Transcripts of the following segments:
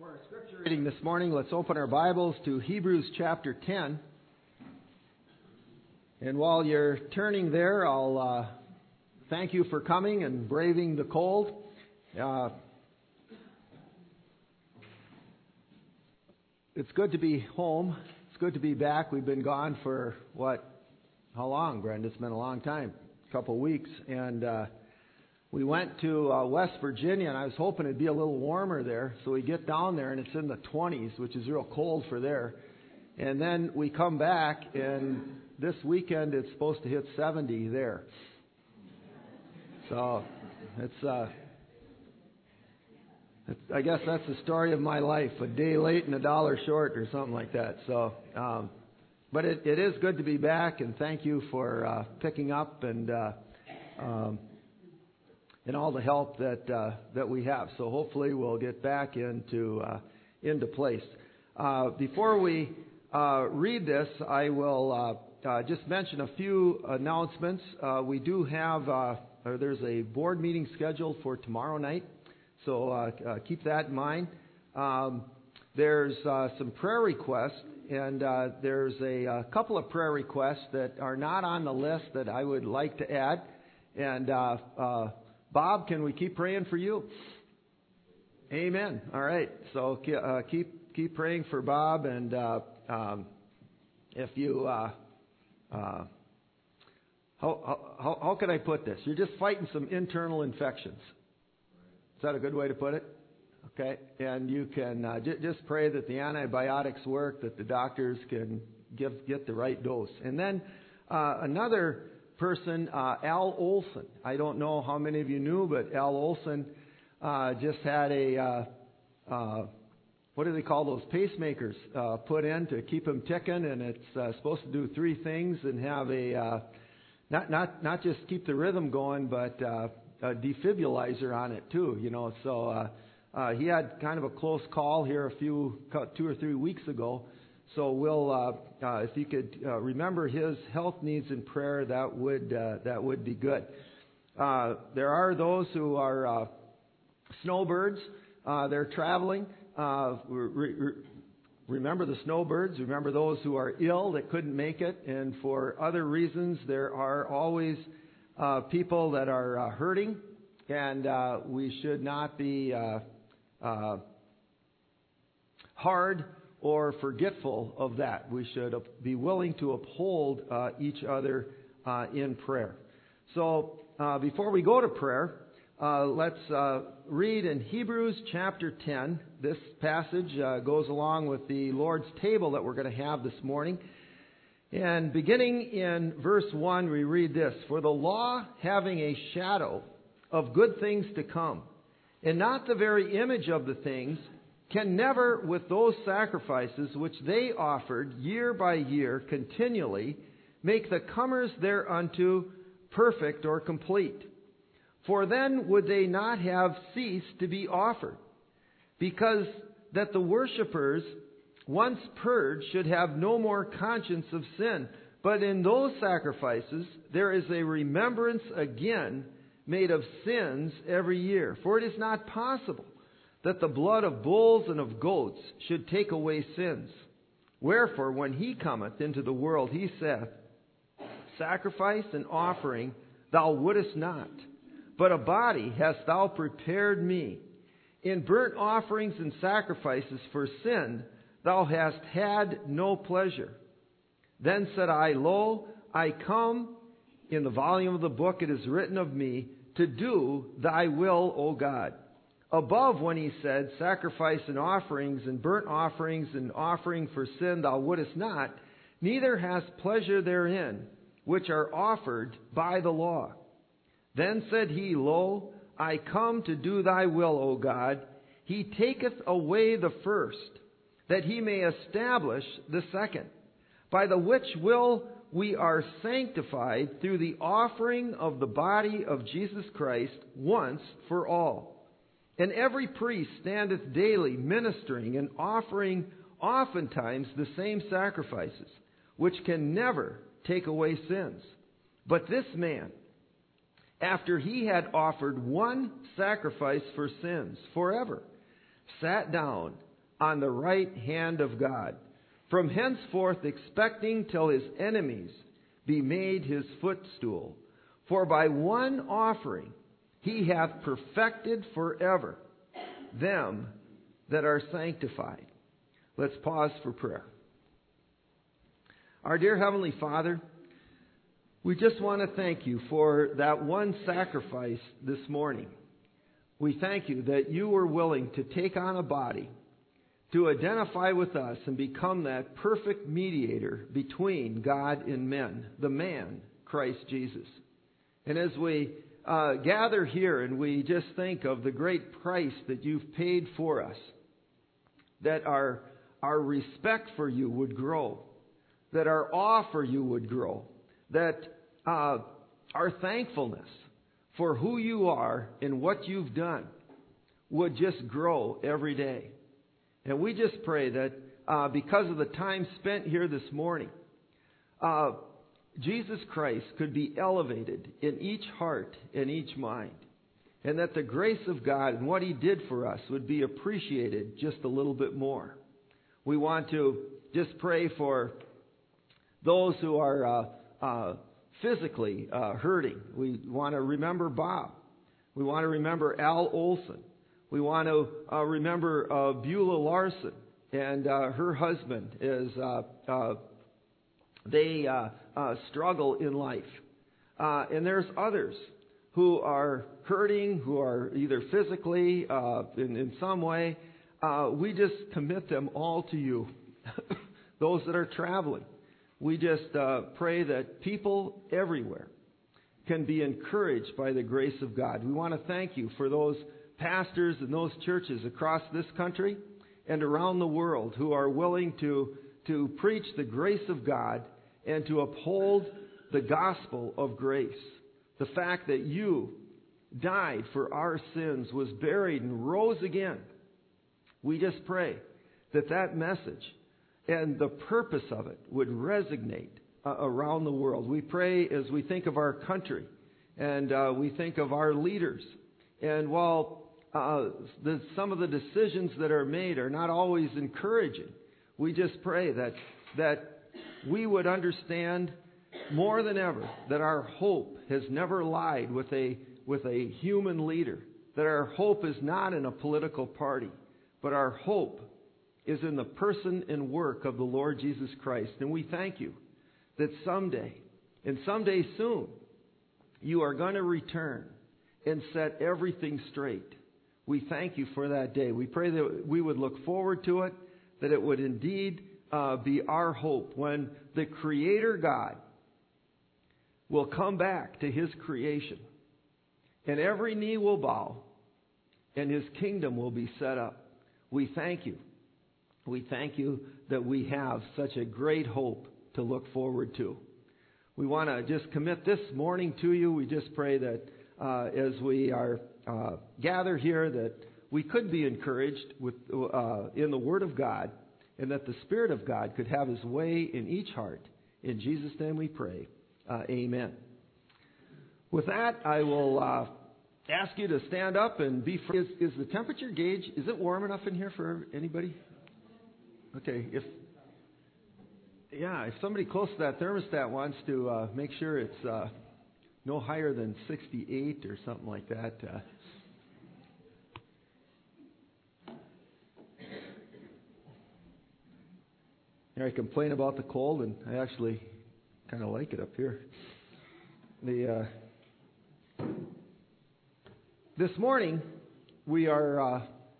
For our scripture reading this morning, let's open our Bibles to Hebrews chapter 10. And while you're turning there, I'll thank you for coming and braving the cold. It's good to be home. It's good to be back. We've been gone for, how long, Brenda? It's been a long time, a couple of weeks. And we went to West Virginia, and I was hoping it'd be a little warmer there. So we get down there, and it's in the 20s, which is real cold for there. And then we come back, and this weekend it's supposed to hit 70 there. So I guess that's the story of my life, a day late and a dollar short or something like that. So, but it is good to be back, and thank you for picking up and all the help that we have. So hopefully we'll get back into place. Before we read this, I will just mention a few announcements. We do have there's a board meeting scheduled for tomorrow night, so keep that in mind. There's some prayer requests, and there's a couple of prayer requests that are not on the list that I would like to add. And Bob, can we keep praying for you? Amen. All right. So keep praying for Bob, and if you how can I put this? You're just fighting some internal infections. Is that a good way to put it? Okay. And you can just pray that the antibiotics work, that the doctors can get the right dose. And then another person, Al Olson. I don't know how many of you knew, but Al Olson just had a what do they call those pacemakers put in to keep him ticking, and it's supposed to do three things and have a not just keep the rhythm going, but a defibrillator on it too. You know, so he had kind of a close call here 2 or 3 weeks ago. So we'll, if you could remember his health needs in prayer, that would be good. There are those who are snowbirds. They're traveling. Remember the snowbirds. Remember those who are ill that couldn't make it, and for other reasons, there are always people that are hurting, and we should not be hard or forgetful of that. We should be willing to uphold each other in prayer. So before we go to prayer, let's read in Hebrews chapter 10. This passage goes along with the Lord's table that we're going to have this morning. And beginning in verse 1, we read this: "For the law, having a shadow of good things to come, and not the very image of the things, can never, with those sacrifices which they offered year by year continually, make the comers thereunto perfect or complete. For then would they not have ceased to be offered, because that the worshippers, once purged, should have no more conscience of sin. But in those sacrifices there is a remembrance again made of sins every year. For it is not possible that the blood of bulls and of goats should take away sins. Wherefore, when he cometh into the world, he saith, Sacrifice and offering thou wouldest not, but a body hast thou prepared me. In burnt offerings and sacrifices for sin thou hast had no pleasure. Then said I, Lo, I come, in the volume of the book it is written of me, to do thy will, O God. Above, when he said, Sacrifice and offerings and burnt offerings and offering for sin thou wouldest not, neither hast pleasure therein, which are offered by the law. Then said he, Lo, I come to do thy will, O God. He taketh away the first, that he may establish the second, by the which will we are sanctified through the offering of the body of Jesus Christ once for all. And every priest standeth daily ministering and offering oftentimes the same sacrifices, which can never take away sins. But this man, after he had offered one sacrifice for sins forever, sat down on the right hand of God, from henceforth expecting till his enemies be made his footstool. For by one offering he hath perfected forever them that are sanctified. Let's pause for prayer. Our dear Heavenly Father, we just want to thank you for that one sacrifice this morning. We thank you that you were willing to take on a body, to identify with us and become that perfect mediator between God and men, the man, Christ Jesus. And as we gather here and we just think of the great price that you've paid for us, that our respect for you would grow, that our awe for you would grow, that our thankfulness for who you are and what you've done would just grow every day. And we just pray that because of the time spent here this morning, Jesus Christ could be elevated in each heart and each mind, and that the grace of God and what he did for us would be appreciated just a little bit more. We want to just pray for those who are physically hurting. We want to remember Bob. We want to remember Al Olson. We want to remember Beulah Larson and her husband as they struggle in life. And there's others who are hurting, who are either physically in some way. We just commit them all to you. Those that are traveling. We just pray that people everywhere can be encouraged by the grace of God. We want to thank you for those pastors and those churches across this country and around the world who are willing to preach the grace of God and to uphold the gospel of grace. The fact that you died for our sins, was buried, and rose again. We just pray that that message and the purpose of it would resonate around the world. We pray as we think of our country and we think of our leaders. And while some of the decisions that are made are not always encouraging, we just pray that we would understand more than ever that our hope has never lied with a human leader, that our hope is not in a political party, but our hope is in the person and work of the Lord Jesus Christ. And we thank you that someday, and someday soon, you are going to return and set everything straight. We thank you for that day. We pray that we would look forward to it, that it would indeed be our hope when the Creator God will come back to His creation, and every knee will bow, and His kingdom will be set up. We thank you. We thank you that we have such a great hope to look forward to. We want to just commit this morning to you. We just pray that as we are gather here, that we could be encouraged in the Word of God, and that the Spirit of God could have His way in each heart. In Jesus' name we pray. Amen. With that, I will ask you to stand up and be free. Is the temperature gauge, is it warm enough in here for anybody? Okay, if somebody close to that thermostat wants to make sure it's no higher than 68 or something like that. I complain about the cold, and I actually kind of like it up here. This morning, we are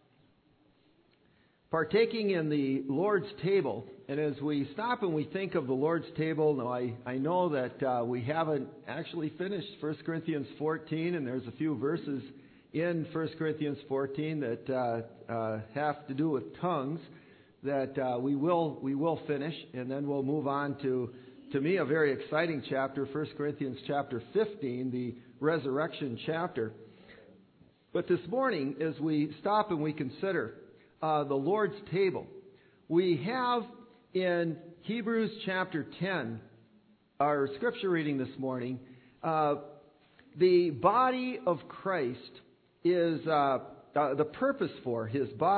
partaking in the Lord's table. And as we stop and we think of the Lord's table, now I know that we haven't actually finished 1 Corinthians 14, and there's a few verses in 1 Corinthians 14 that have to do with tongues that we will finish, and then we'll move on to me, a very exciting chapter, 1 Corinthians chapter 15, the resurrection chapter. But this morning, as we stop and we consider the Lord's table, we have in Hebrews chapter 10, our scripture reading this morning, the body of Christ is, the purpose for His body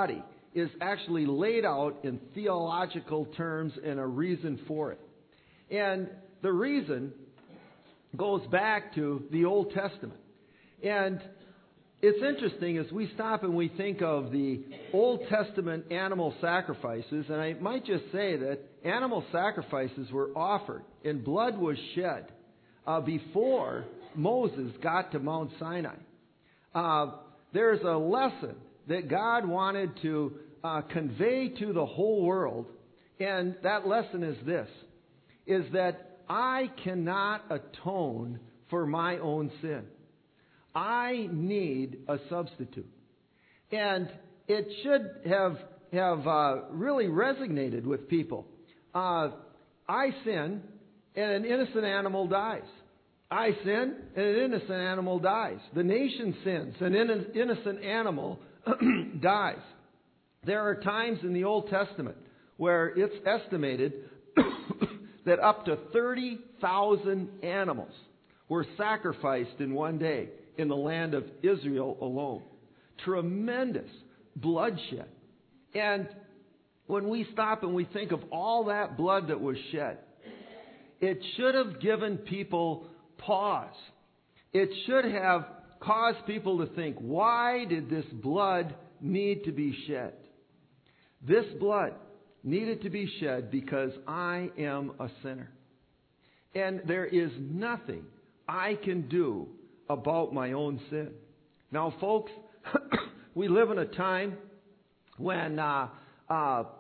is actually laid out in theological terms and a reason for it. And the reason goes back to the Old Testament. And it's interesting as we stop and we think of the Old Testament animal sacrifices, and I might just say that animal sacrifices were offered and blood was shed before Moses got to Mount Sinai. There's a lesson that God wanted to convey to the whole world, and that lesson is this, is that I cannot atone for my own sin. I need a substitute. And it should have really resonated with people. I sin, and an innocent animal dies. I sin, and an innocent animal dies. The nation sins, and an innocent animal dies. There are times in the Old Testament where it's estimated that up to 30,000 animals were sacrificed in one day in the land of Israel alone. Tremendous bloodshed. And when we stop and we think of all that blood that was shed, it should have given people pause. It should have caused people to think, why did this blood need to be shed? This blood needed to be shed because I am a sinner. And there is nothing I can do about my own sin. Now, folks, we live in a time when God,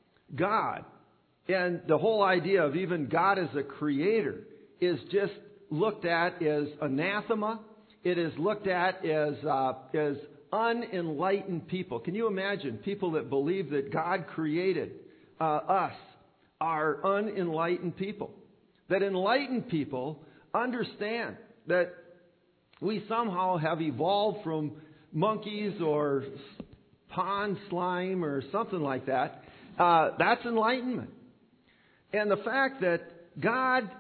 and the whole idea of even God as a creator, is just looked at as anathema. It is looked at as unenlightened people. Can you imagine people that believe that God created us are unenlightened people? That enlightened people understand that we somehow have evolved from monkeys or pond slime or something like that. That's enlightenment. And the fact that God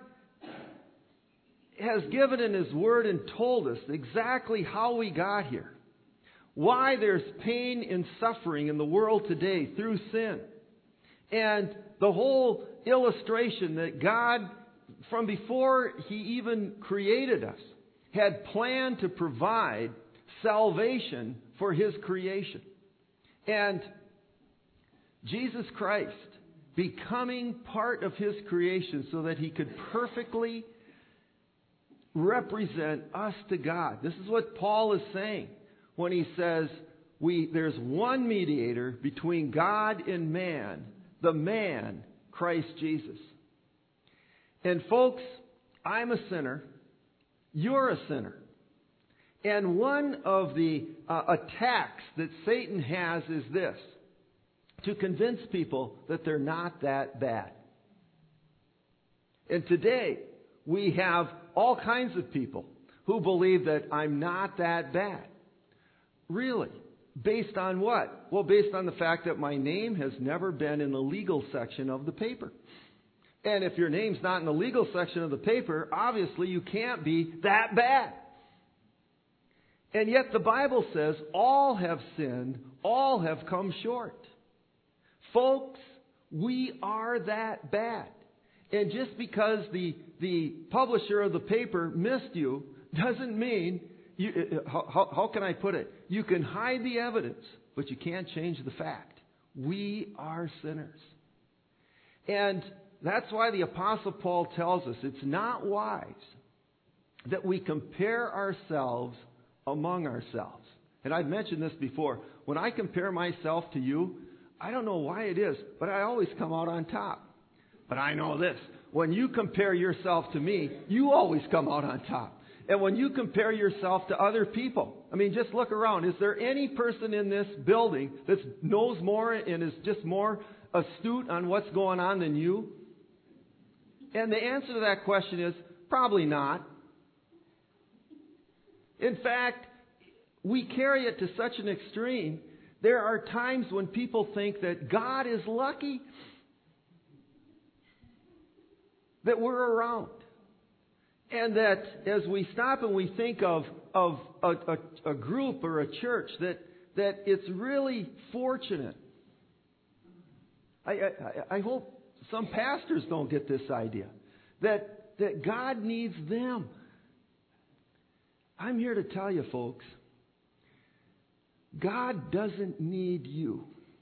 has given in His Word and told us exactly how we got here. Why there's pain and suffering in the world today through sin. And the whole illustration that God, from before He even created us, had planned to provide salvation for His creation. And Jesus Christ becoming part of His creation so that He could perfectly represent us to God. This is what Paul is saying when he says there's one mediator between God and man, the man, Christ Jesus. And folks, I'm a sinner. You're a sinner. And one of the attacks that Satan has is this: to convince people that they're not that bad. And today, we have all kinds of people who believe that I'm not that bad. Really? Based on what? Well, based on the fact that my name has never been in the legal section of the paper. And if your name's not in the legal section of the paper, obviously you can't be that bad. And yet the Bible says all have sinned, all have come short. Folks, we are that bad. And just because the publisher of the paper missed you doesn't mean, how can I put it? You can hide the evidence, but you can't change the fact. We are sinners. And that's why the Apostle Paul tells us it's not wise that we compare ourselves among ourselves. And I've mentioned this before. When I compare myself to you, I don't know why it is, but I always come out on top. But I know this. When you compare yourself to me, you always come out on top. And when you compare yourself to other people, I mean, just look around. Is there any person in this building that knows more and is just more astute on what's going on than you? And the answer to that question is probably not. In fact, we carry it to such an extreme. There are times when people think that God is lucky that we're around. And that as we stop and we think of a group or a church, that it's really fortunate I hope some pastors don't get this idea that God needs them. I'm here to tell you, folks, God doesn't need you.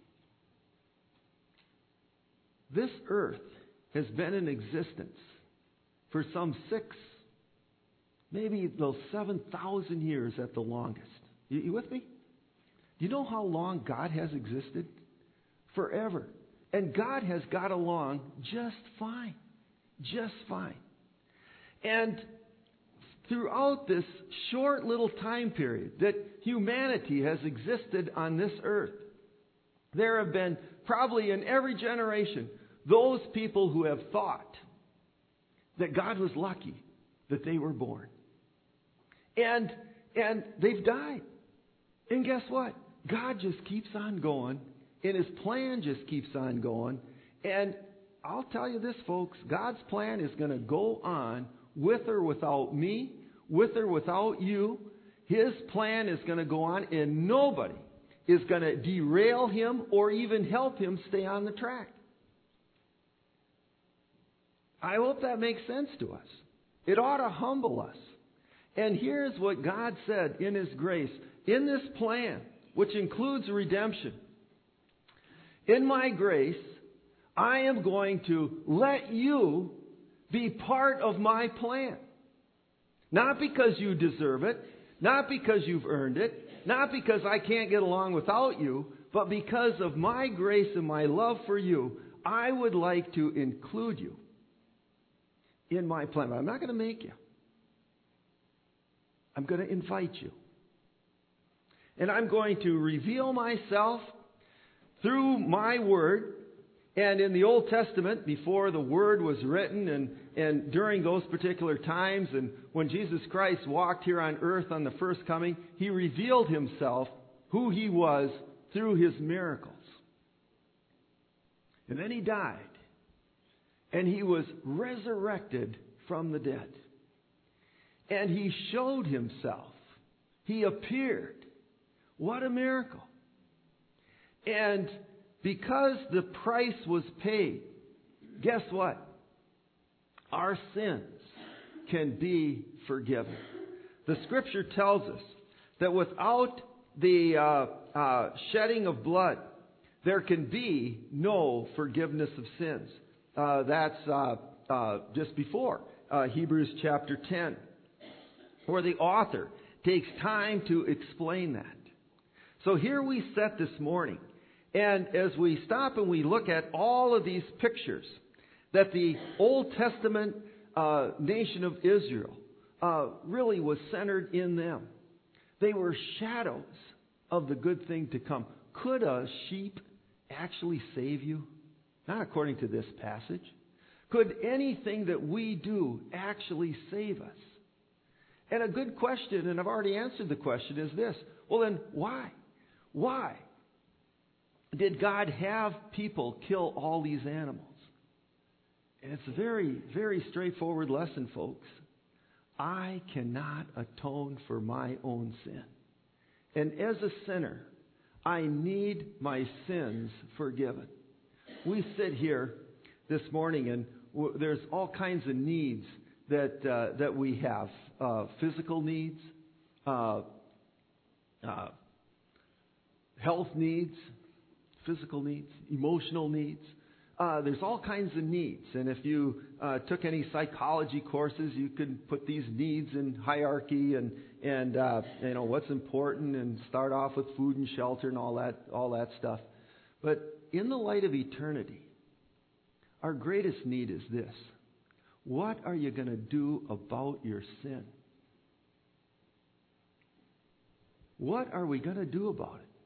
This earth has been in existence for some 6, maybe those 7,000 years at the longest. You with me? Do you know how long God has existed? Forever. And God has got along just fine. Just fine. And throughout this short little time period that humanity has existed on this earth, there have been probably in every generation those people who have thought that God was lucky that they were born. And they've died. And guess what? God just keeps on going, and His plan just keeps on going. And I'll tell you this, folks, God's plan is going to go on with or without me, with or without you. His plan is going to go on, and nobody is going to derail Him or even help Him stay on the track. I hope that makes sense to us. It ought to humble us. And here's what God said in His grace, in this plan, which includes redemption. In my grace, I am going to let you be part of my plan. Not because you deserve it, not because you've earned it, not because I can't get along without you, but because of my grace and my love for you, I would like to include you in my plan. But I'm not going to make you. I'm going to invite you. And I'm going to reveal myself through my Word. And in the Old Testament, before the Word was written and during those particular times, and when Jesus Christ walked here on earth on the first coming, He revealed Himself, who He was, through His miracles. And then He died. And He was resurrected from the dead. And He showed Himself. He appeared. What a miracle. And because the price was paid, guess what? Our sins can be forgiven. The Scripture tells us that without the shedding of blood, there can be no forgiveness of sins. That's just before Hebrews chapter 10, where the author takes time to explain that. So here we sit this morning, and as we stop and we look at all of these pictures that the Old Testament nation of Israel really was centered in them. They were shadows of the good thing to come. Could a sheep actually save you? Not according to this passage. Could anything that we do actually save us? And a good question, and I've already answered the question, is this. Well then, why? Why did God have people kill all these animals? And it's a very, very straightforward lesson, folks. I cannot atone for my own sin. And as a sinner, I need my sins forgiven. We sit here this morning, and there's all kinds of needs that we have. Physical needs, health needs, physical needs, emotional needs. There's all kinds of needs. And if you took any psychology courses, you could put these needs in hierarchy and you know what's important, and start off with food and shelter and all that stuff. But in the light of eternity, our greatest need is this. What are you going to do about your sin? What are we going to do about it?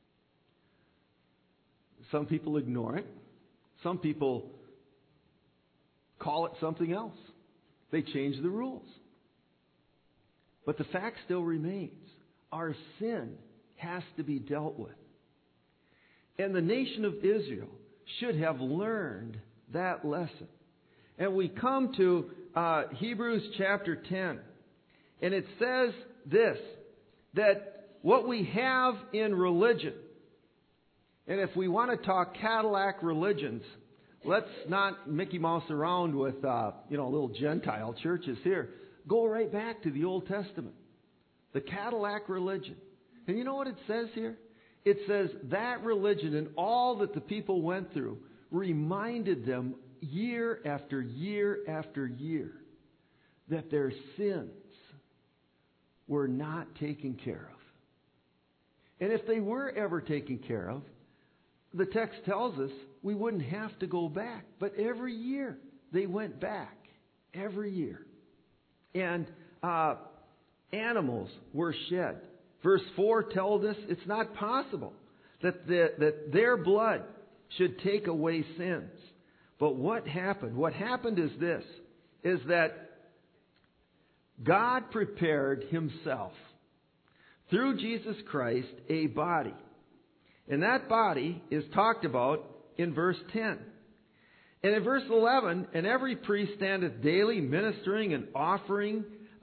Some people ignore it. Some people call it something else. They change the rules. But the fact still remains. Our sin has to be dealt with. And the nation of Israel should have learned that lesson. And we come to Hebrews chapter 10. And it says this, that what we have in religion And if we want to talk Cadillac religions, let's not Mickey Mouse around with, little Gentile churches here. Go right back to the Old Testament. The Cadillac religion. And you know what it says here? It says that religion and all that the people went through reminded them year after year after year that their sins were not taken care of. And if they were ever taken care of, the text tells us we wouldn't have to go back. But every year they went back. Every year. And animals were shed. Verse 4 tells us it's not possible that their blood should take away sins. But what happened? What happened is this, is that God prepared Himself through Jesus Christ a body. And that body is talked about in verse 10. And in verse 11, and every priest standeth daily ministering and offering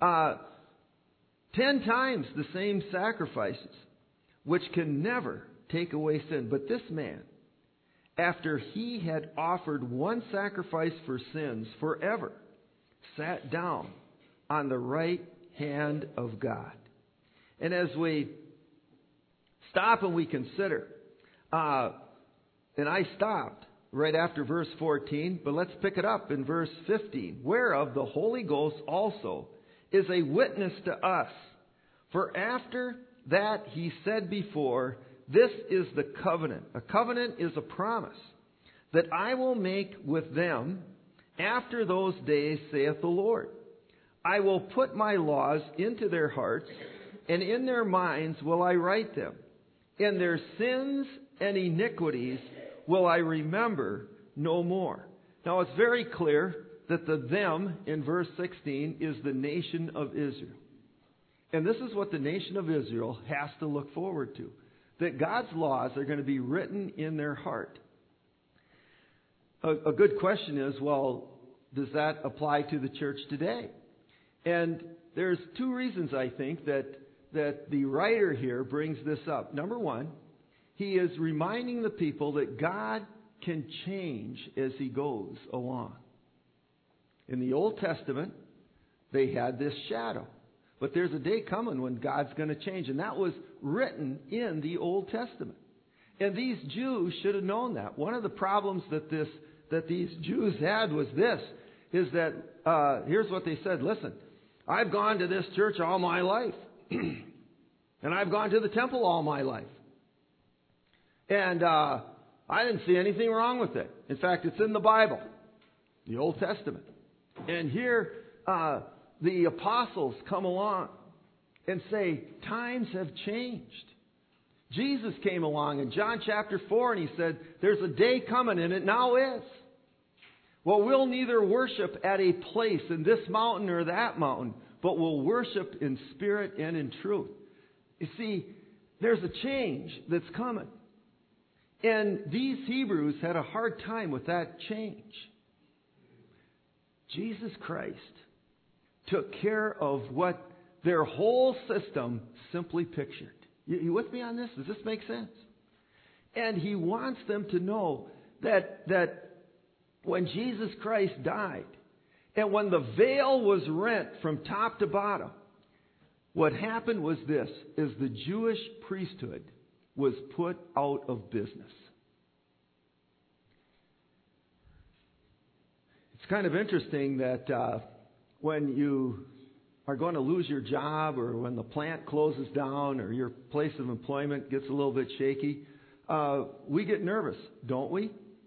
10 times the same sacrifices, which can never take away sin. But this man, after he had offered one sacrifice for sins forever, sat down on the right hand of God. And as we stop and we consider, and I stopped right after verse 14, but let's pick it up in verse 15. Whereof the Holy Ghost also is a witness to us. For after that he said before, this is the covenant. A covenant is a promise that I will make with them after those days, saith the Lord. I will put my laws into their hearts, and in their minds will I write them. And their sins and iniquities will I remember no more. Now it's very clear that the them in verse 16 is the nation of Israel. And this is what the nation of Israel has to look forward to. That God's laws are going to be written in their heart. A good question is, well, does that apply to the church today? And there's two reasons, I think, that the writer here brings this up. Number one, he is reminding the people that God can change as He goes along. In the Old Testament, they had this shadow. But there's a day coming when God's going to change. And that was written in the Old Testament. And these Jews should have known that. One of the problems that these Jews had was this, is that, here's what they said. Listen, I've gone to this church all my life. And I've gone to the temple all my life. And I didn't see anything wrong with it. In fact, it's in the Bible, the Old Testament. And here, the apostles come along and say, times have changed. Jesus came along in John chapter 4 and He said, there's a day coming and it now is. Well, we'll neither worship at a place in this mountain or that mountain, but we'll worship in spirit and in truth. You see, there's a change that's coming. And these Hebrews had a hard time with that change. Jesus Christ took care of what their whole system simply pictured. You with me on this? Does this make sense? And He wants them to know that when Jesus Christ died, and when the veil was rent from top to bottom, what happened was this, is the Jewish priesthood was put out of business. It's kind of interesting that when you are going to lose your job, or when the plant closes down, or your place of employment gets a little bit shaky, we get nervous, don't we?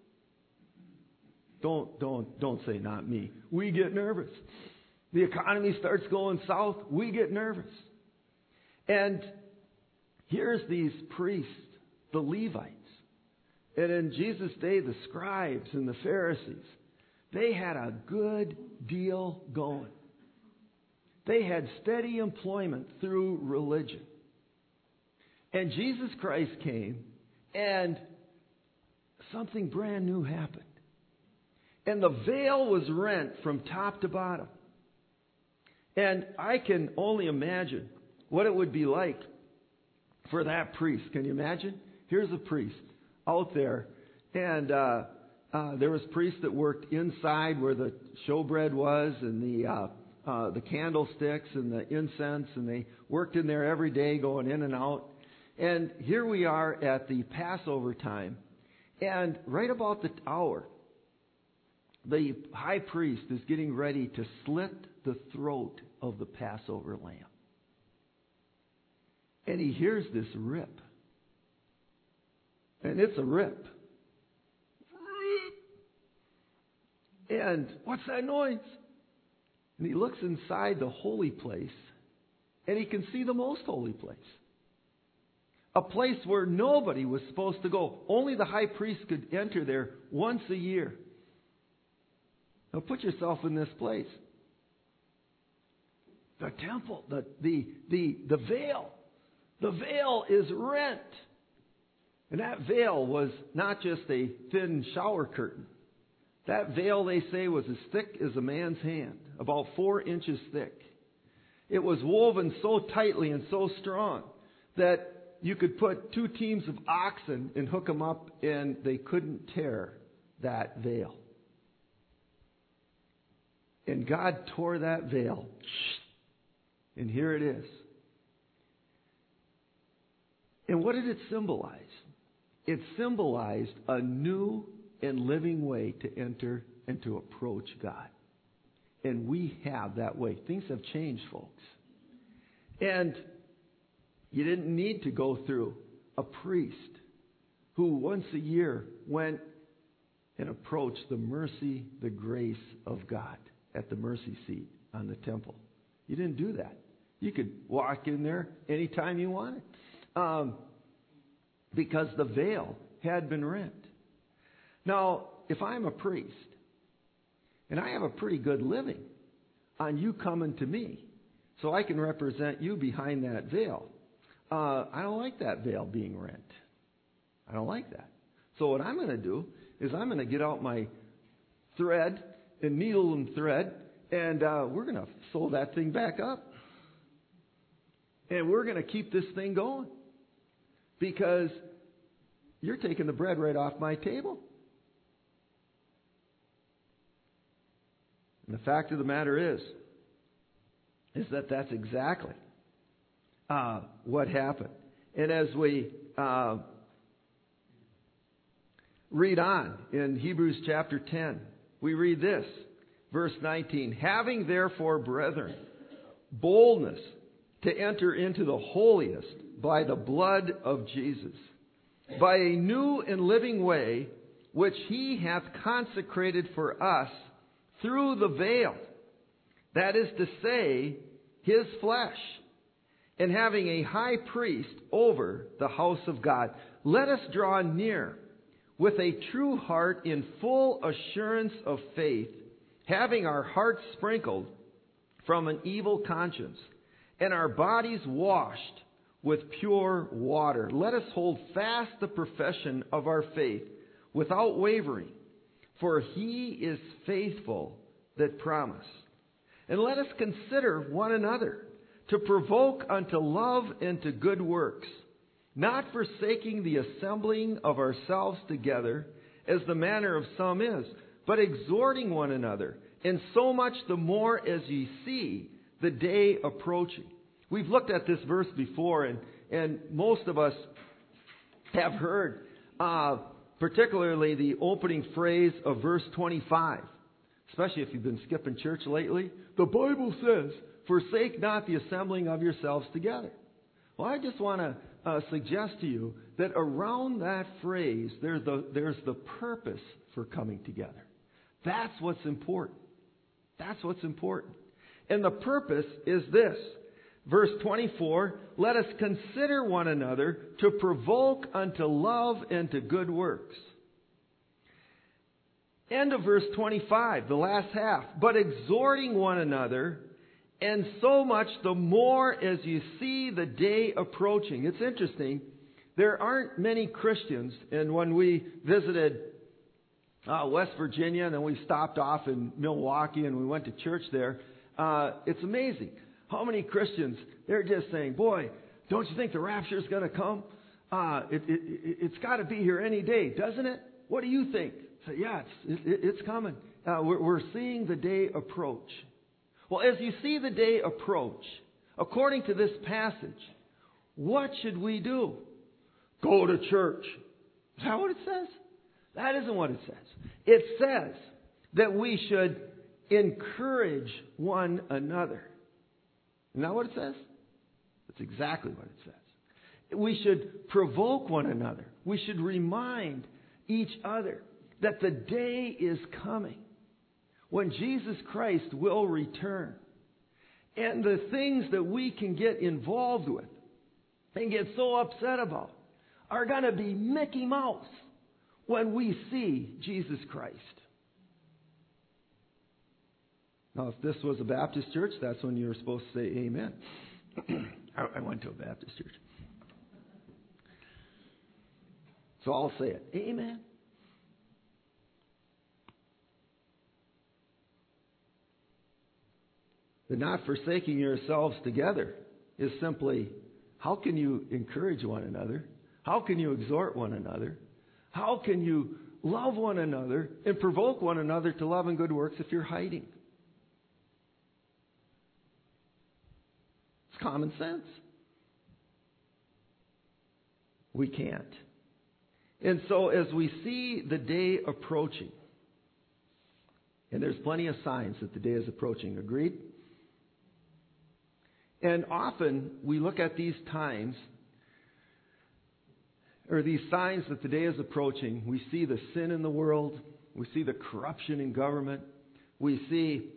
Don't say not me. We get nervous. The economy starts going south, we get nervous. And here's these priests, the Levites. And in Jesus' day, the scribes and the Pharisees, they had a good deal going. They had steady employment through religion. And Jesus Christ came, and something brand new happened. And the veil was rent from top to bottom. And I can only imagine what it would be like for that priest. Can you imagine? Here's a priest. out there, and there was priests that worked inside where the showbread was, and the candlesticks and the incense, and they worked in there every day, going in and out. And here we are at the Passover time, and right about the hour, the high priest is getting ready to slit the throat of the Passover lamb. And he hears this rip. And it's a rip. And what's that noise? And he looks inside the holy place, and he can see the most holy place. A place where nobody was supposed to go. Only the high priest could enter there once a year. Now put yourself in this place. The temple, the veil. The veil is rent. And that veil was not just a thin shower curtain. That veil, they say, was as thick as a man's hand, about 4 inches thick. It was woven so tightly and so strong that you could put 2 teams of oxen and hook them up, and they couldn't tear that veil. And God tore that veil. And here it is. And what did it symbolize? It symbolized a new and living way to enter and to approach God. And we have that way. Things have changed, folks. And you didn't need to go through a priest who once a year went and approached the mercy, the grace of God at the mercy seat on the temple. You didn't do that. You could walk in there anytime you wanted. Because the veil had been rent. Now, if I'm a priest, and I have a pretty good living on you coming to me, so I can represent you behind that veil, I don't like that veil being rent. I don't like that. So what I'm going to do is I'm going to get out my thread and needle and thread, and we're going to sew that thing back up. And we're going to keep this thing going. Because you're taking the bread right off my table. And the fact of the matter is that that's exactly what happened. And as we read on in Hebrews chapter 10, we read this, verse 19, having therefore, brethren, boldness to enter into the holiest by the blood of Jesus, by a new and living way, which he hath consecrated for us through the veil, that is to say, his flesh, and having a high priest over the house of God. Let us draw near with a true heart in full assurance of faith, having our hearts sprinkled from an evil conscience, and our bodies washed with pure water. Let us hold fast the profession of our faith without wavering, for he is faithful that promised. And let us consider one another to provoke unto love and to good works, not forsaking the assembling of ourselves together, as the manner of some is, but exhorting one another, and so much the more as ye see the day approaching. We've looked at this verse before, and most of us have heard particularly the opening phrase of verse 25, especially if you've been skipping church lately. The Bible says, forsake not the assembling of yourselves together. Well, I just want to suggest to you that around that phrase, there's the purpose for coming together. That's what's important. That's what's important. And the purpose is this. Verse 24, let us consider one another to provoke unto love and to good works. End of verse 25, the last half. But exhorting one another, and so much the more as you see the day approaching. It's interesting. There aren't many Christians, and when we visited West Virginia, and then we stopped off in Milwaukee, and we went to church there, it's amazing how many Christians, they're just saying, boy, don't you think the rapture is going to come? It's got to be here any day, doesn't it? What do you think? So, yeah, it's coming. We're seeing the day approach. Well, as you see the day approach, according to this passage, what should we do? Go to church. Is that what it says? That isn't what it says. It says that we should encourage one another. Isn't that what it says? That's exactly what it says. We should provoke one another. We should remind each other that the day is coming when Jesus Christ will return. And the things that we can get involved with and get so upset about are going to be Mickey Mouse when we see Jesus Christ. Now, if this was a Baptist church, that's when you were supposed to say amen. I went to a Baptist church. So I'll say it. Amen. The not forsaking yourselves together is simply, how can you encourage one another? How can you exhort one another? How can you love one another and provoke one another to love and good works if you're hiding? It's common sense. We can't. And so as we see the day approaching, and there's plenty of signs that the day is approaching, agreed? And often we look at these times, or these signs that the day is approaching. We see the sin in the world. We see the corruption in government. We see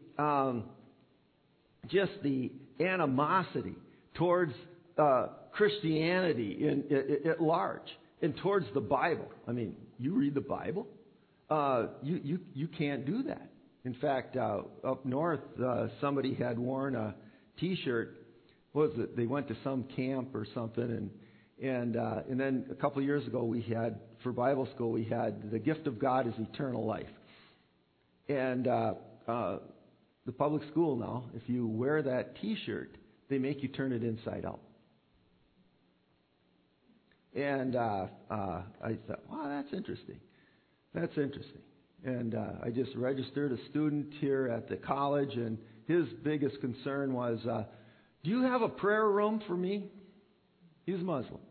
just the animosity towards Christianity at large and towards the Bible. I mean, you read the Bible, you can't do that. In fact, up north, somebody had worn a T-shirt. What was it? They went to some camp or something, and then a couple of years ago, we had for Bible school we had the gift of God is eternal life, and the public school now, if you wear that T-shirt, they make you turn it inside out. And I thought, wow, that's interesting. That's interesting. And I just registered a student here at the college, and his biggest concern was, do you have a prayer room for me? He's Muslim.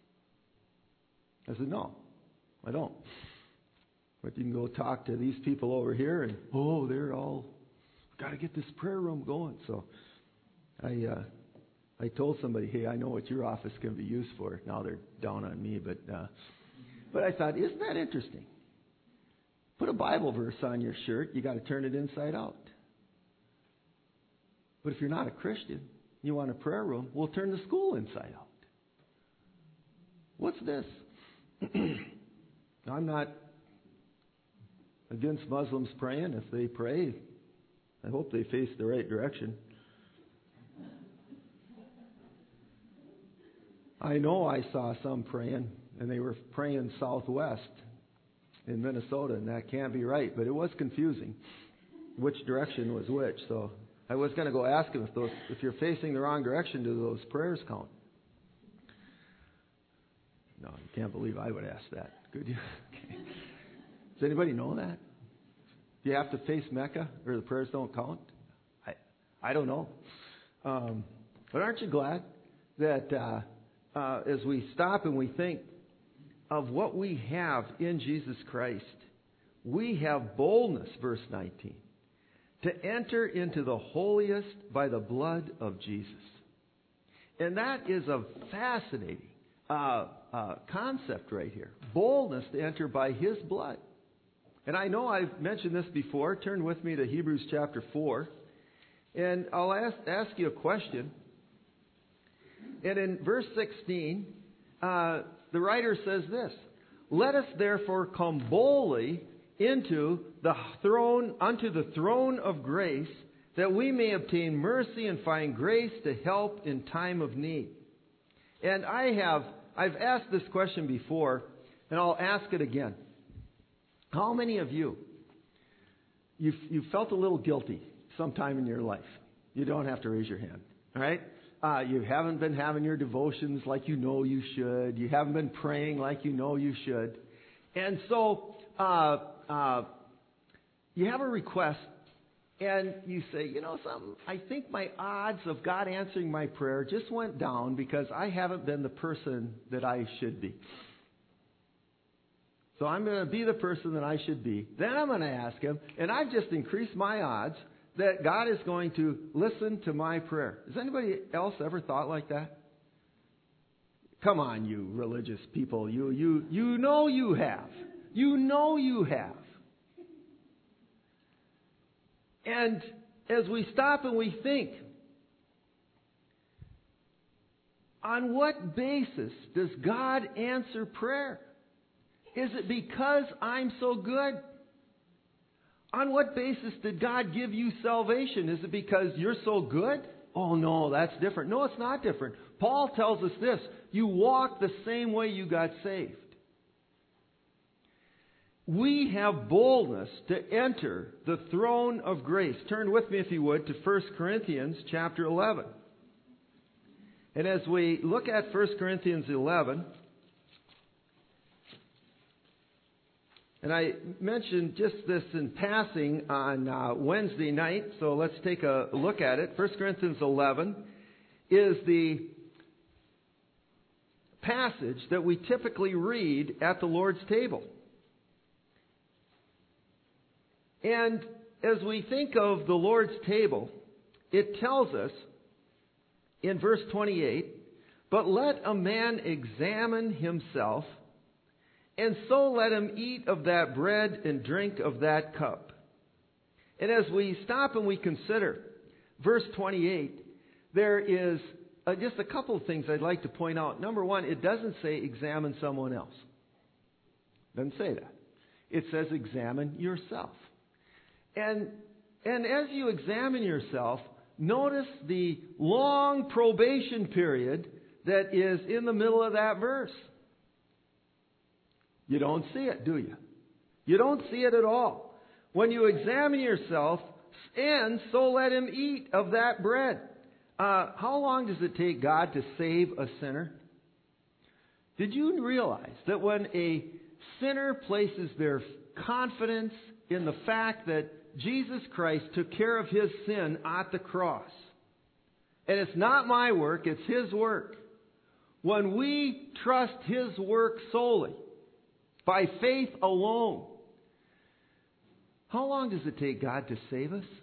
I said, no, I don't. But you can go talk to these people over here, and, they're all, got to get this prayer room going. So I told somebody, hey, I know what your office can be used for. Now they're down on me, but I thought, isn't that interesting? Put a Bible verse on your shirt, you got to turn it inside out. But if you're not a Christian, you want a prayer room, we'll turn the school inside out. What's this? I'm not against Muslims praying. If they pray, I hope they face the right direction. I know I saw some praying, and they were praying southwest in Minnesota, and that can't be right. But it was confusing which direction was which. So I was going to go ask them if you're facing the wrong direction, do those prayers count? No, you can't believe I would ask that. Could you? Okay. Does anybody know that? Do you have to face Mecca or the prayers don't count? I don't know. But aren't you glad that as we stop and we think of what we have in Jesus Christ, we have boldness, verse 19, to enter into the holiest by the blood of Jesus. And that is a fascinating concept right here. Boldness to enter by His blood. And I know I've mentioned this before. Turn with me to Hebrews chapter 4. And I'll ask you a question. And in verse 16, the writer says this: let us therefore come boldly unto the throne of grace, that we may obtain mercy and find grace to help in time of need. And I've asked this question before, and I'll ask it again. How many of you felt a little guilty sometime in your life? You don't have to raise your hand, all right? You haven't been having your devotions like you know you should. You haven't been praying like you know you should. And so you have a request, and you say, you know something, I think my odds of God answering my prayer just went down because I haven't been the person that I should be. So I'm going to be the person that I should be. Then I'm going to ask Him, and I've just increased my odds that God is going to listen to my prayer. Has anybody else ever thought like that? Come on, you religious people. You know you have. You know you have. And as we stop and we think, on what basis does God answer prayer? Is it because I'm so good? On what basis did God give you salvation? Is it because you're so good? Oh no, that's different. No, it's not different. Paul tells us this: you walk the same way you got saved. We have boldness to enter the throne of grace. Turn with me, if you would, to 1 Corinthians chapter 11. And as we look at 1 Corinthians 11, and I mentioned just this in passing on Wednesday night, so let's take a look at it. 1 Corinthians 11 is the passage that we typically read at the Lord's table. And as we think of the Lord's table, it tells us in verse 28, "But let a man examine himself, and so let him eat of that bread and drink of that cup." And as we stop and we consider verse 28, there is just a couple of things I'd like to point out. Number one, it doesn't say examine someone else. It doesn't say that. It says examine yourself. And as you examine yourself, notice the long probation period that is in the middle of that verse. You don't see it, do you? You don't see it at all. When you examine yourself, and so let him eat of that bread. How long does it take God to save a sinner? Did you realize that when a sinner places their confidence in the fact that Jesus Christ took care of his sin at the cross, and it's not my work, it's His work. When we trust His work solely, by faith alone, how long does it take God to save us?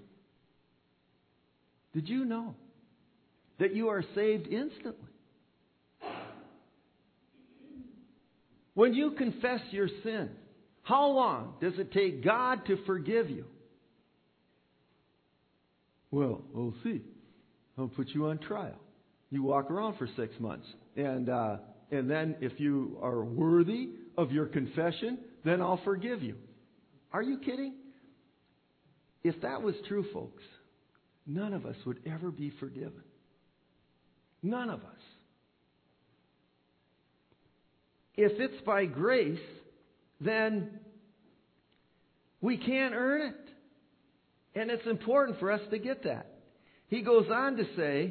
Did you know that you are saved instantly? When you confess your sin, how long does it take God to forgive you? Well, we'll see. I'll put you on trial. You walk around for 6 months. And then if you are worthy of your confession, then I'll forgive you. Are you kidding? If that was true, folks, none of us would ever be forgiven. None of us. If it's by grace, then we can't earn it. And it's important for us to get that. He goes on to say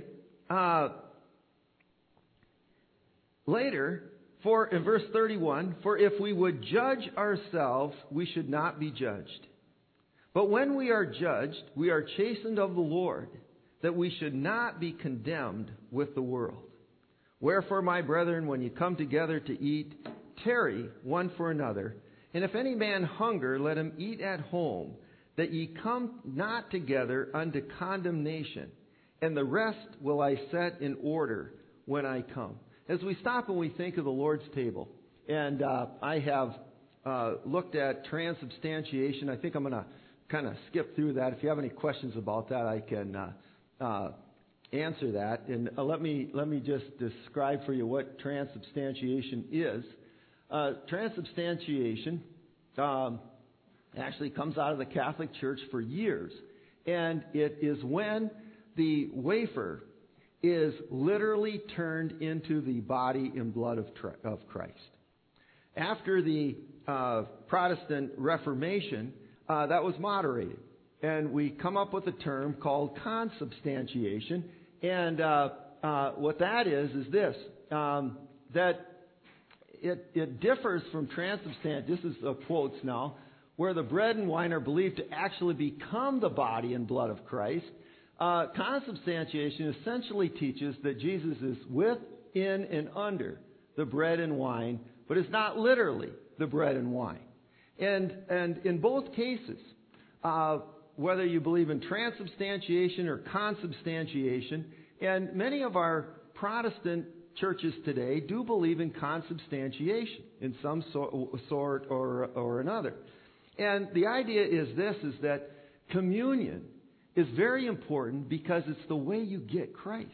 later, in verse 31, "For if we would judge ourselves, we should not be judged. But when we are judged, we are chastened of the Lord, that we should not be condemned with the world. Wherefore, my brethren, when you come together to eat, tarry one for another. And if any man hunger, let him eat at home, that ye come not together unto condemnation. And the rest will I set in order when I come." As we stop and we think of the Lord's table, and I have looked at transubstantiation. I think I'm going to kind of skip through that. If you have any questions about that, I can answer that. And let me just describe for you what transubstantiation is. Transubstantiation actually comes out of the Catholic Church for years. And it is when the wafer is literally turned into the body and blood of Christ. After the Protestant Reformation, that was moderated. And we come up with a term called consubstantiation. And what that is this, that it differs from transubstantiation. This is quotes now, where the bread and wine are believed to actually become the body and blood of Christ. Consubstantiation essentially teaches that Jesus is with, in, and under the bread and wine, but is not literally the bread and wine. And in both cases, whether you believe in transubstantiation or consubstantiation, and many of our Protestant churches today do believe in consubstantiation in some sort or another. And the idea is this, is that communion is very important because it's the way you get Christ.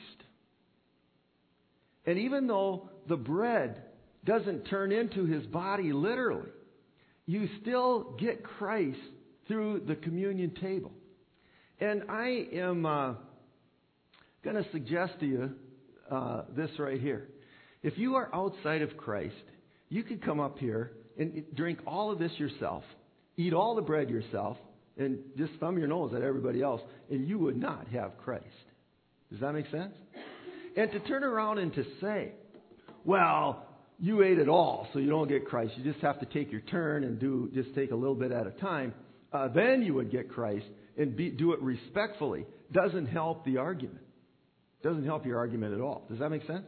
And even though the bread doesn't turn into His body literally, you still get Christ through the communion table. And I am going to suggest to you this right here. If you are outside of Christ, you could come up here and drink all of this yourself, eat all the bread yourself, and just thumb your nose at everybody else, and you would not have Christ. Does that make sense? And to turn around and to say, well, you ate it all, so you don't get Christ. You just have to take your turn and just take a little bit at a time. Then you would get Christ and do it respectfully. Doesn't help the argument. Doesn't help your argument at all. Does that make sense?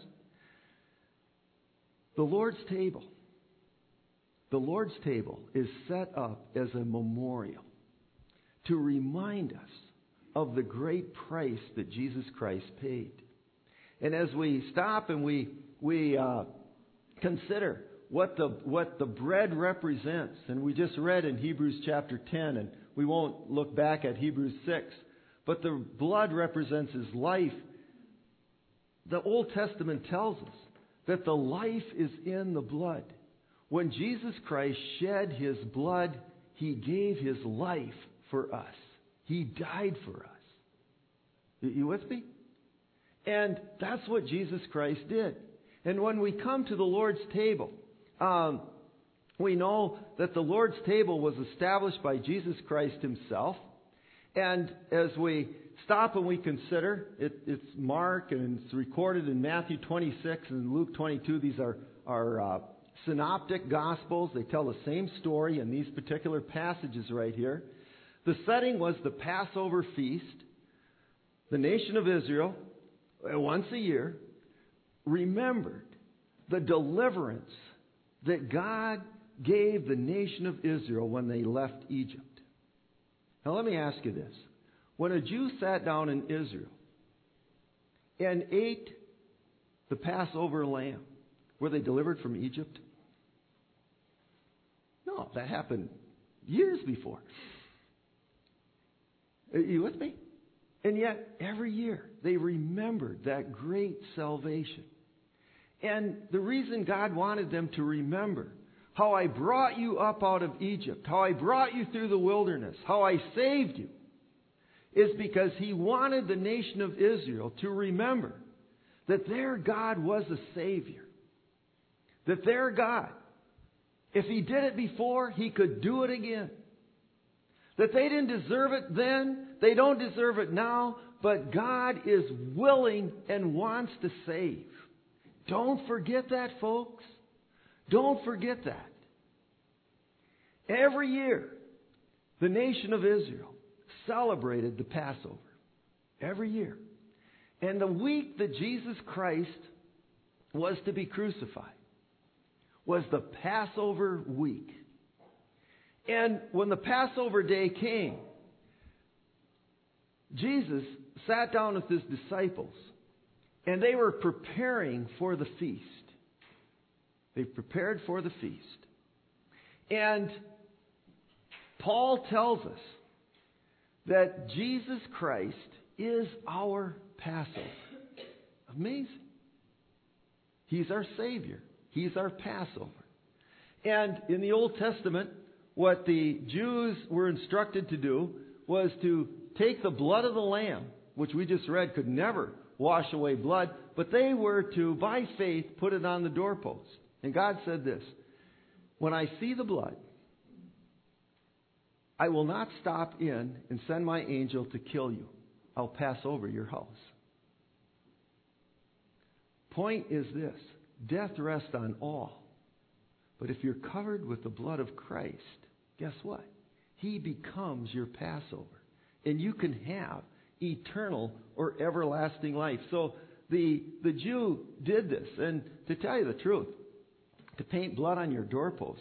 The Lord's table. The Lord's table is set up as a memorial to remind us of the great price that Jesus Christ paid. And as we stop and we consider what the bread represents, and we just read in Hebrews chapter 10, and we won't look back at Hebrews 6, but the blood represents His life. The Old Testament tells us that the life is in the blood. When Jesus Christ shed His blood, He gave His life for us. He died for us. You with me? And that's what Jesus Christ did. And when we come to the Lord's table, we know that the Lord's table was established by Jesus Christ Himself. And as we stop and we consider, it's Mark and it's recorded in Matthew 26 and Luke 22. These are synoptic gospels. They tell the same story in these particular passages right here. The setting was the Passover feast. The nation of Israel, once a year, remembered the deliverance that God gave the nation of Israel when they left Egypt. Now let me ask you this. When a Jew sat down in Israel and ate the Passover lamb, were they delivered from Egypt? No, that happened years before. Are you with me? And yet, every year, they remembered that great salvation. And the reason God wanted them to remember how I brought you up out of Egypt, how I brought you through the wilderness, how I saved you, is because He wanted the nation of Israel to remember that their God was a Savior. That their God, if He did it before, He could do it again. That they didn't deserve it then, they don't deserve it now, but God is willing and wants to save. Don't forget that, folks. Don't forget that. Every year, the nation of Israel celebrated the Passover. Every year. And the week that Jesus Christ was to be crucified was the Passover week. And when the Passover day came, Jesus sat down with His disciples, and they were preparing for the feast. They prepared for the feast. And Paul tells us that Jesus Christ is our Passover. Amazing. He's our Savior. He's our Passover. And in the Old Testament, what the Jews were instructed to do was to take the blood of the lamb, which we just read could never wash away blood, but they were to, by faith, put it on the doorpost. And God said this, when I see the blood, I will not stop in and send my angel to kill you. I'll pass over your house. point is this: death rests on all. But if you're covered with the blood of Christ, guess what? He becomes your Passover. And you can have eternal or everlasting life. So the Jew did this. And to tell you the truth, to paint blood on your doorpost,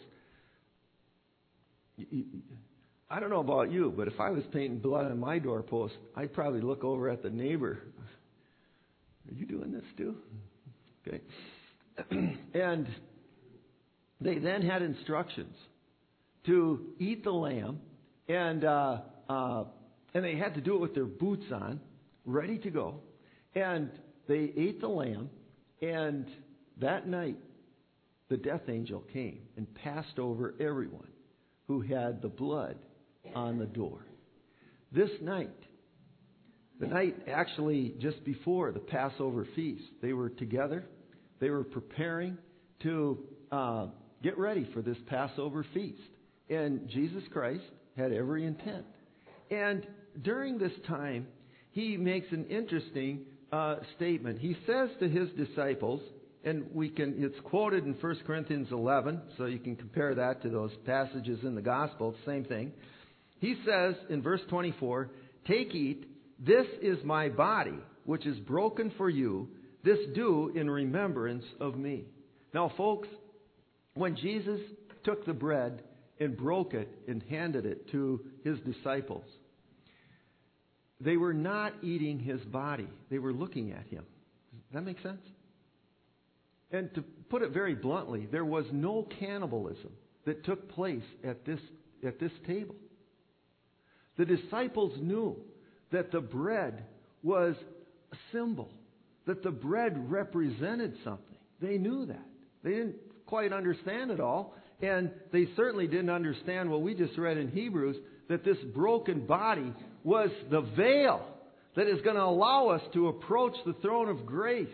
I don't know about you, but if I was painting blood on my doorpost, I'd probably look over at the neighbor. Are you doing this too? Okay. And they then had instructions to eat the lamb, and they had to do it with their boots on, ready to go. And they ate the lamb, and that night the death angel came and passed over everyone who had the blood on the door. This night, the night actually just before the Passover feast, they were together. They were preparing to get ready for this Passover feast. And Jesus Christ had every intent. And during this time, he makes an interesting statement. He says to his disciples, and it's quoted in 1 Corinthians 11, so you can compare that to those passages in the Gospel, same thing. He says in verse 24, "Take, eat, this is my body, which is broken for you. This do in remembrance of me." Now, folks, when Jesus took the bread and broke it and handed it to his disciples, they were not eating his body. They were looking at him. Does that make sense? And to put it very bluntly, there was no cannibalism that took place at this table. The disciples knew that the bread was a symbol, that the bread represented something. They knew that. They didn't quite understand it all, and they certainly didn't understand what we just read in Hebrews, that this broken body was the veil that is going to allow us to approach the throne of grace.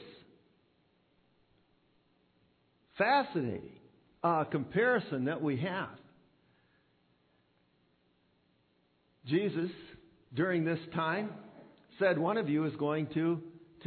Fascinating comparison that we have. Jesus, during this time, said, "One of you is going to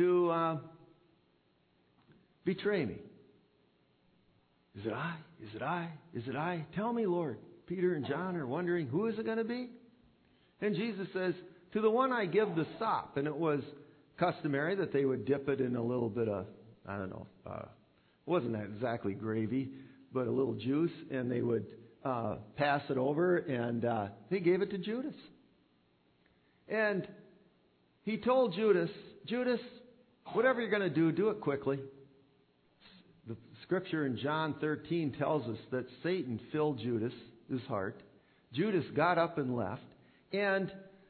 betray me." Is it I? Is it I? Is it I? Tell me, Lord. Peter and John are wondering, who is it going to be? And Jesus says, "To the one I give the sop." And it was customary that they would dip it in a little bit of, it wasn't exactly gravy, but a little juice, and they would pass it over, and they gave it to Judas. And he told Judas, "Judas, whatever you're going to do it quickly." The scripture in John 13 tells us that Satan filled Judas' heart. Judas got up and left. And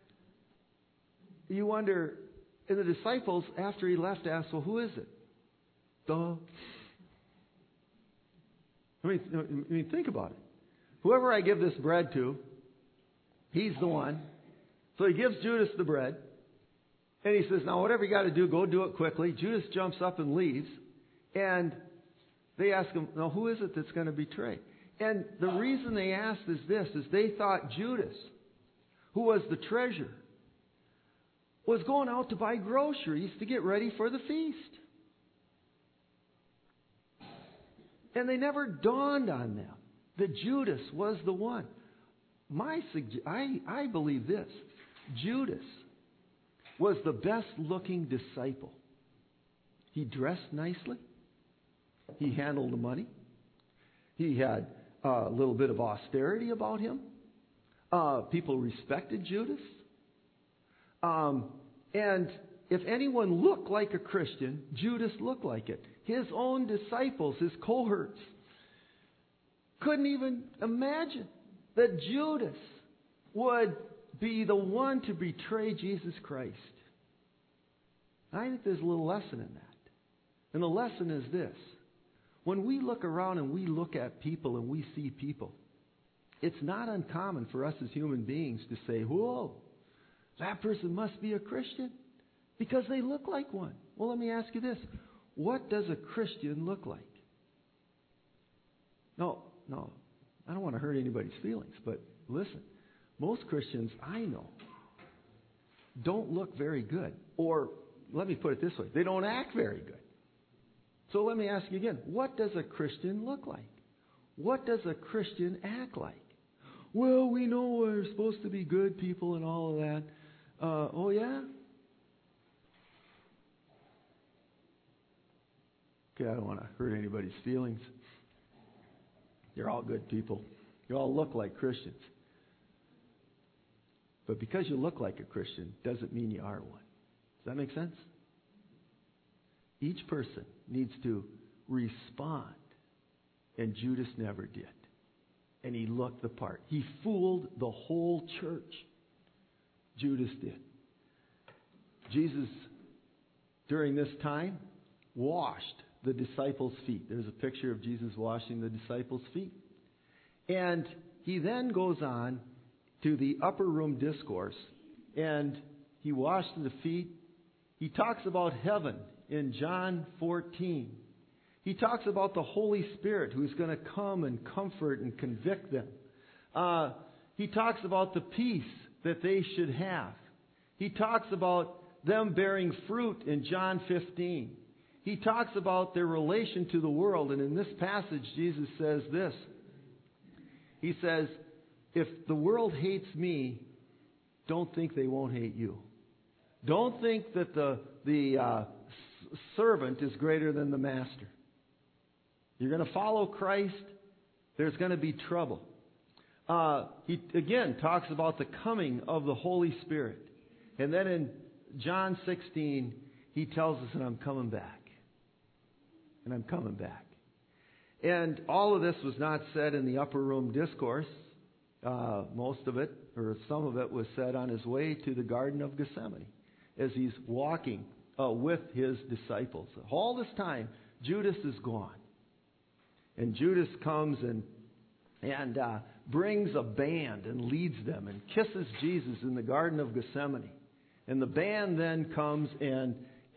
you wonder, and the disciples, after he left, asked, "Well, who is it?" Duh. I mean, think about it. Whoever I give this bread to, he's the one. So he gives Judas the bread. And he says, "Now, whatever you got to do, go do it quickly." Judas jumps up and leaves. And they ask him, "Now, who is it that's going to betray?" And the reason they asked is this, is they thought Judas, who was the treasurer, was going out to buy groceries to get ready for the feast. And they never dawned on them that Judas was the one. I believe this. Judas was the best looking disciple. He dressed nicely. He handled the money. He had a little bit of austerity about him. People respected Judas. And if anyone looked like a Christian, Judas looked like it. His own disciples, his cohorts, couldn't even imagine that Judas would be the one to betray Jesus Christ. I think there's a little lesson in that. And the lesson is this. When we look around and we look at people and we see people, it's not uncommon for us as human beings to say, "Whoa, that person must be a Christian because they look like one." Well, let me ask you this. What does a Christian look like? No, I don't want to hurt anybody's feelings, but listen, most Christians I know don't look very good. Or let me put it this way, they don't act very good. So let me ask you again, what does a Christian look like? What does a Christian act like? Well, we know we're supposed to be good people and all of that. Oh, yeah? Okay, I don't want to hurt anybody's feelings. You're all good people. You all look like Christians. But because you look like a Christian doesn't mean you are one. Does that make sense? Each person needs to respond. And Judas never did. And he looked the part. He fooled the whole church. Judas did. Jesus, during this time, washed the disciples' feet. There's a picture of Jesus washing the disciples' feet. And he then goes on to the upper room discourse, and he washed the feet. He talks about heaven in John 14. He talks about the Holy Spirit who's going to come and comfort and convict them. He talks about the peace that they should have. He talks about them bearing fruit in John 15. He talks about their relation to the world. And in this passage, Jesus says this. He says, if the world hates me, don't think they won't hate you. Don't think that the servant is greater than the master. You're going to follow Christ, there's going to be trouble. He again talks about the coming of the Holy Spirit. And then in John 16, he tells us, and I'm coming back. And I'm coming back. And all of this was not said in the upper room discourse. Most of it, or some of it, was said on his way to the Garden of Gethsemane as he's walking with his disciples. All this time, Judas is gone. And Judas comes and brings a band and leads them and kisses Jesus in the Garden of Gethsemane. And the band then comes and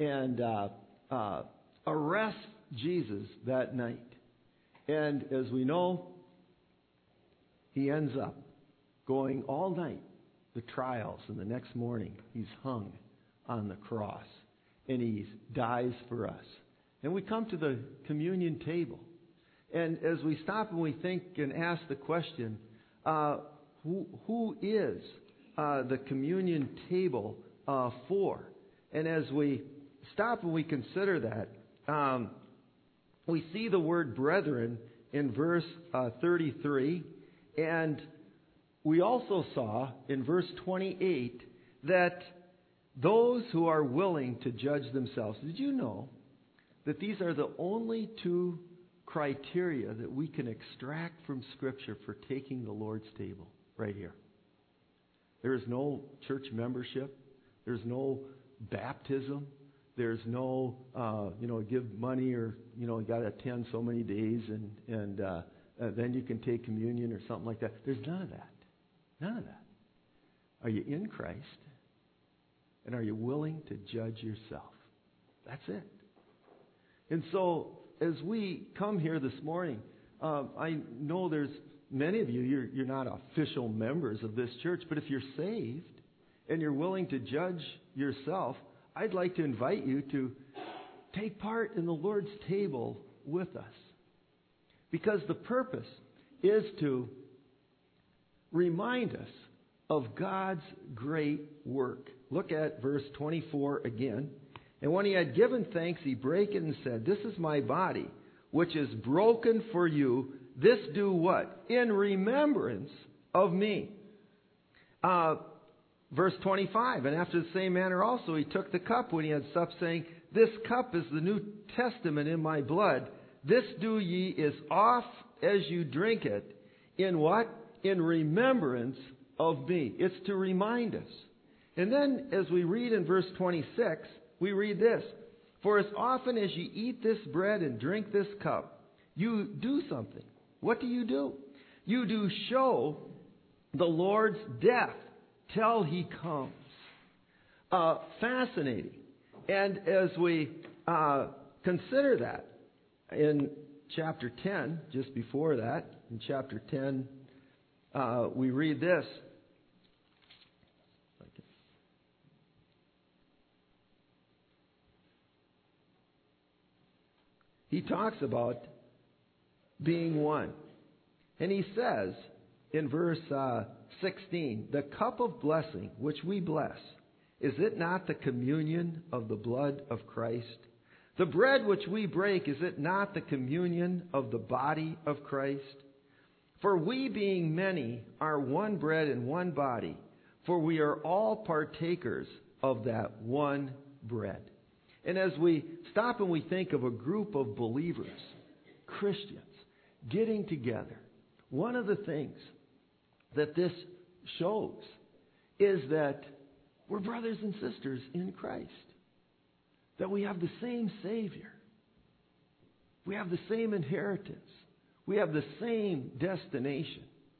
arrests Jesus that night. And as we know, he ends up going all night, the trials, and the next morning he's hung on the cross. And he dies for us. And we come to the communion table. And as we stop and we think and ask the question, who is the communion table for? And as we stop and we consider that, we see the word brethren in verse 33. And we also saw in verse 28 that those who are willing to judge themselves. Did you know that these are the only two criteria that we can extract from Scripture for taking the Lord's table right here? There is no church membership. There's no baptism. There's no, give money or, you got to attend so many days and then you can take communion or something like that. There's none of that. None of that. Are you in Christ? And are you willing to judge yourself? That's it. And so, as we come here this morning, I know there's many of you, you're not official members of this church, but if you're saved and you're willing to judge yourself, I'd like to invite you to take part in the Lord's table with us. Because the purpose is to remind us of God's great work. Look at verse 24 again. And when he had given thanks, he brake it and said, "This is my body, which is broken for you. This do what? In remembrance of me." Verse 25, and after the same manner also he took the cup when he had supped, saying, "This cup is the New Testament in my blood. This do ye as oft as you drink it." In what? In remembrance of me. It's to remind us. And then as we read in verse 26, we read this. "For as often as ye eat this bread and drink this cup, you do something." What do? You do show the Lord's death till he comes. Fascinating. And as we consider that, in chapter 10, just before that, in chapter 10, we read this. he talks about being one. And he says in verse 16, the cup of blessing which we bless, is it not the communion of the blood of Christ? The bread which we break, is it not the communion of the body of Christ? For we being many are one bread and one body, for we are all partakers of that one bread. And as we stop and we think of a group of believers, Christians, getting together, one of the things that this shows is that we're brothers and sisters in Christ. That we have the same Savior. We have the same inheritance. We have the same destination.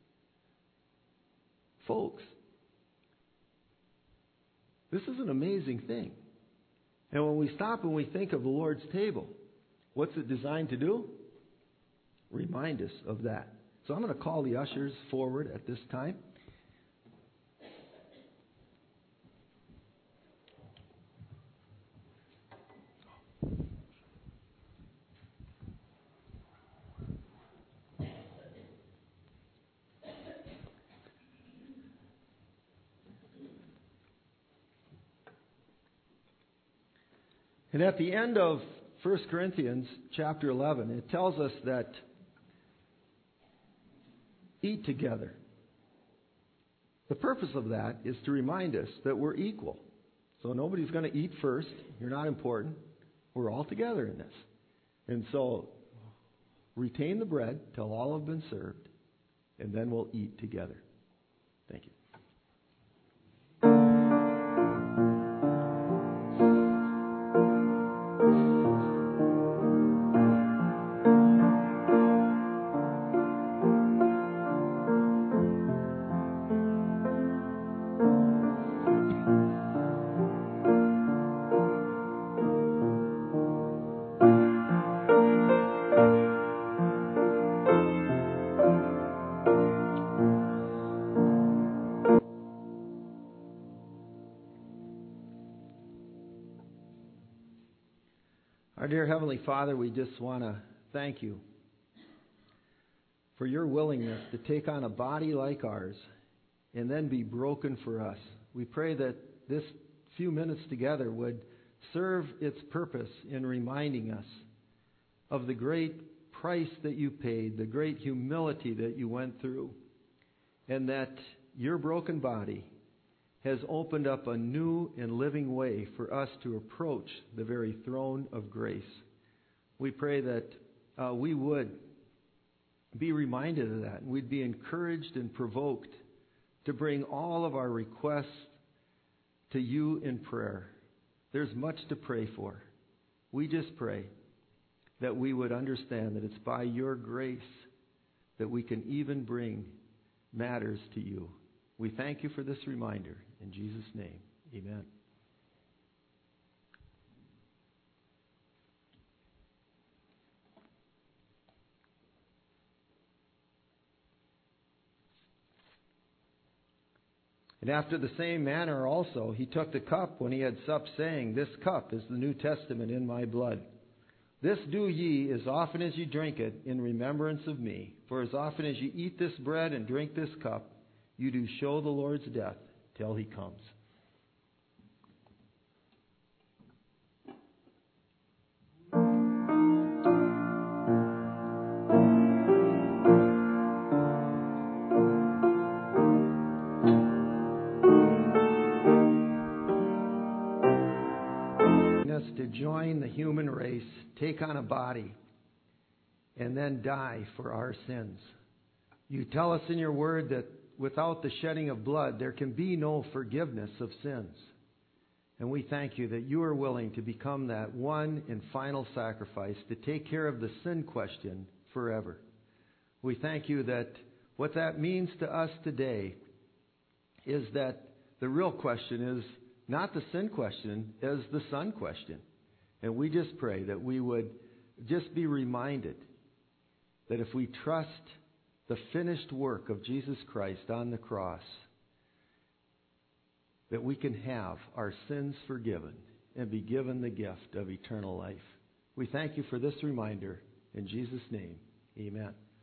Folks, this is an amazing thing. And when we stop and we think of the Lord's table, what's it designed to do? Remind us of that. So I'm going to call the ushers forward at this time. And at the end of 1 Corinthians chapter 11, it tells us that eat together. The purpose of that is to remind us that we're equal. So nobody's going to eat first. You're not important. We're all together in this. And so retain the bread till all have been served, and then we'll eat together. Thank you. Our dear Heavenly Father, we just want to thank you for your willingness to take on a body like ours and then be broken for us. We pray that this few minutes together would serve its purpose in reminding us of the great price that you paid, the great humility that you went through, and that your broken body has opened up a new and living way for us to approach the very throne of grace. We pray that we would be reminded of that, and we'd be encouraged and provoked to bring all of our requests to you in prayer. There's much to pray for. We just pray that we would understand that it's by your grace that we can even bring matters to you. We thank you for this reminder. In Jesus' name, amen. And after the same manner also, he took the cup when he had supped, saying, This cup is the New Testament in my blood. This do ye as often as ye drink it in remembrance of me. For as often as ye eat this bread and drink this cup, you do show the Lord's death till he comes. Us to join the human race, take on a body, and then die for our sins. You tell us in your word that without the shedding of blood, there can be no forgiveness of sins. And we thank you that you are willing to become that one and final sacrifice to take care of the sin question forever. We thank you that what that means to us today is that the real question is not the sin question, as the Son question. And we just pray that we would just be reminded that if we trust the finished work of Jesus Christ on the cross, that we can have our sins forgiven and be given the gift of eternal life. We thank you for this reminder. In Jesus' name, amen.